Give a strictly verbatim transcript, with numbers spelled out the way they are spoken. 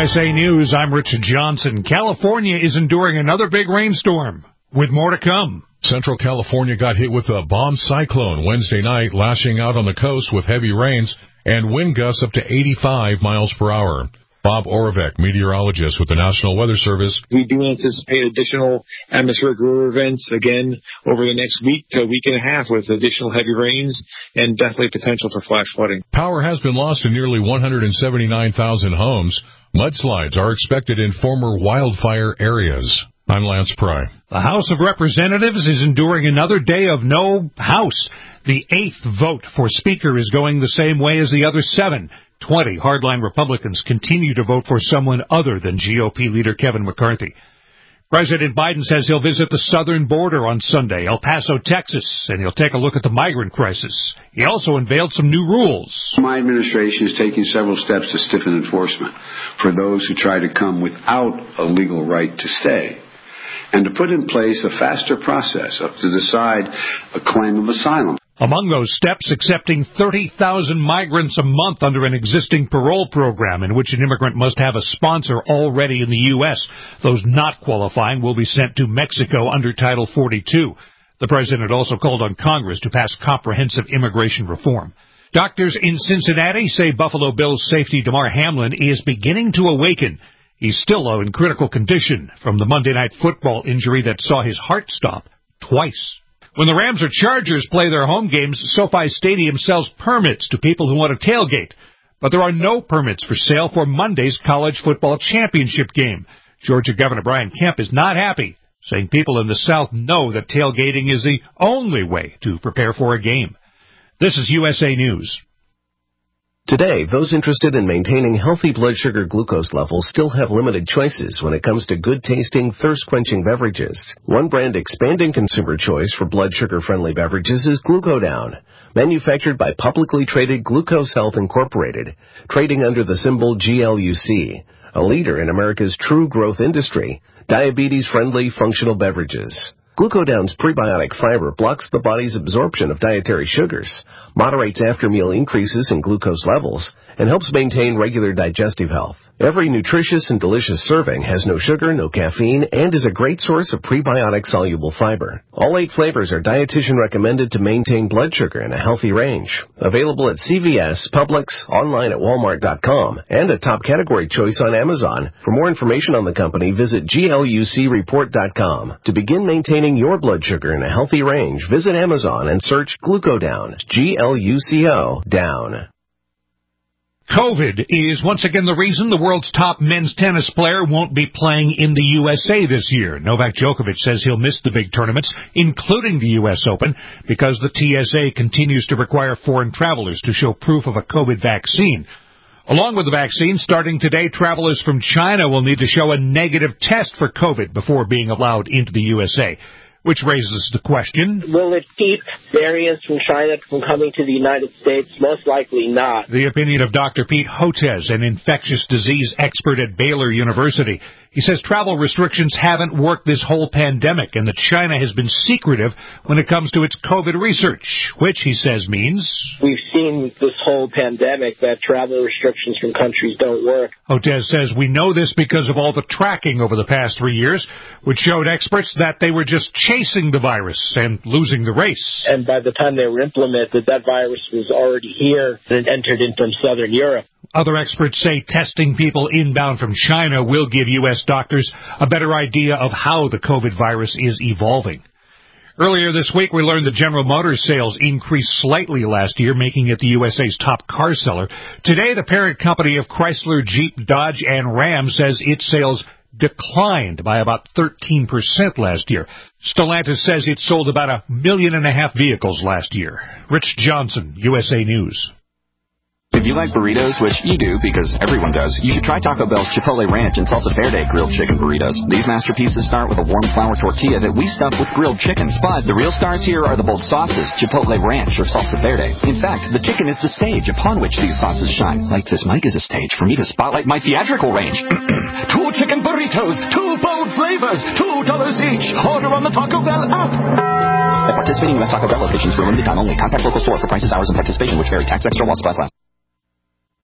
S A News, I'm Richard Johnson. California is enduring another big rainstorm, with more to come. Central California got hit with a bomb cyclone Wednesday night, lashing out on the coast with heavy rains and wind gusts up to eighty-five miles per hour. Bob Oravec, meteorologist with the National Weather Service. We do anticipate additional atmospheric river events again over the next week to a week and a half with additional heavy rains and definitely potential for flash flooding. Power has been lost in nearly one hundred seventy-nine thousand homes. Mudslides are expected in former wildfire areas. I'm Lance Pry. The House of Representatives is enduring another day of no House. The eighth vote for Speaker is going the same way as the other seven. Twenty hardline Republicans continue to vote for someone other than G O P leader Kevin McCarthy. President Biden says he'll visit the southern border on Sunday, El Paso, Texas, and he'll take a look at the migrant crisis. He also unveiled some new rules. My administration is taking several steps to stiffen enforcement for those who try to come without a legal right to stay, and to put in place a faster process to decide a claim of asylum. Among those steps, accepting thirty thousand migrants a month under an existing parole program in which an immigrant must have a sponsor already in the U S. Those not qualifying will be sent to Mexico under Title forty-two. The president also called on Congress to pass comprehensive immigration reform. Doctors in Cincinnati say Buffalo Bills safety Damar Hamlin is beginning to awaken. He's still in critical condition from the Monday Night Football injury that saw his heart stop twice. When the Rams or Chargers play their home games, SoFi Stadium sells permits to people who want to tailgate. But there are no permits for sale for Monday's college football championship game. Georgia Governor Brian Kemp is not happy, saying people in the South know that tailgating is the only way to prepare for a game. This is U S A News. Today, those interested in maintaining healthy blood sugar glucose levels still have limited choices when it comes to good-tasting, thirst-quenching beverages. One brand expanding consumer choice for blood sugar-friendly beverages is Glucodown, manufactured by publicly traded Glucose Health Incorporated, trading under the symbol G L U C, a leader in America's true growth industry, diabetes-friendly functional beverages. Glucodown's prebiotic fiber blocks the body's absorption of dietary sugars, moderates after-meal increases in glucose levels, and helps maintain regular digestive health. Every nutritious and delicious serving has no sugar, no caffeine, and is a great source of prebiotic-soluble fiber. All eight flavors are dietitian recommended to maintain blood sugar in a healthy range. Available at C V S, Publix, online at Walmart dot com, and a top category choice on Amazon. For more information on the company, visit G L U C report dot com. To begin maintaining your blood sugar in a healthy range, visit Amazon and search Glucodown, G L U C O, down. COVID is once again the reason the world's top men's tennis player won't be playing in the U S A this year. Novak Djokovic says he'll miss the big tournaments, including the U S Open, because the T S A continues to require foreign travelers to show proof of a COVID vaccine. Along with the vaccine, starting today, travelers from China will need to show a negative test for COVID before being allowed into the U S A. Which raises the question, will it keep variants from China from coming to the United States? Most likely not. The opinion of Doctor Pete Hotez, an infectious disease expert at Baylor University. He says travel restrictions haven't worked this whole pandemic and that China has been secretive when it comes to its COVID research, which, he says, means we've seen this whole pandemic that travel restrictions from countries don't work. Hotez says we know this because of all the tracking over the past three years, which showed experts that they were just chasing the virus and losing the race. And by the time they were implemented, that virus was already here and entered into southern Europe. Other experts say testing people inbound from China will give U S doctors a better idea of how the COVID virus is evolving. Earlier this week, we learned that General Motors sales increased slightly last year, making it the U S A's top car seller. Today, the parent company of Chrysler, Jeep, Dodge, and Ram says its sales declined by about thirteen percent last year. Stellantis says it sold about a million and a half vehicles last year. Rich Johnson, U S A News. If you like burritos, which you do because everyone does, you should try Taco Bell's Chipotle Ranch and Salsa Verde grilled chicken burritos. These masterpieces start with a warm flour tortilla that we stuff with grilled chicken. But the real stars here are the bold sauces, Chipotle Ranch or Salsa Verde. In fact, the chicken is the stage upon which these sauces shine. Like this mic is a stage for me to spotlight my theatrical range. Two chicken burritos, two bold flavors, two dollars each. Order on the Taco Bell app. At participating U S Taco Bell locations for a limited time only. Contact local store for prices, hours, and participation, which vary. Tax extra while supplies last.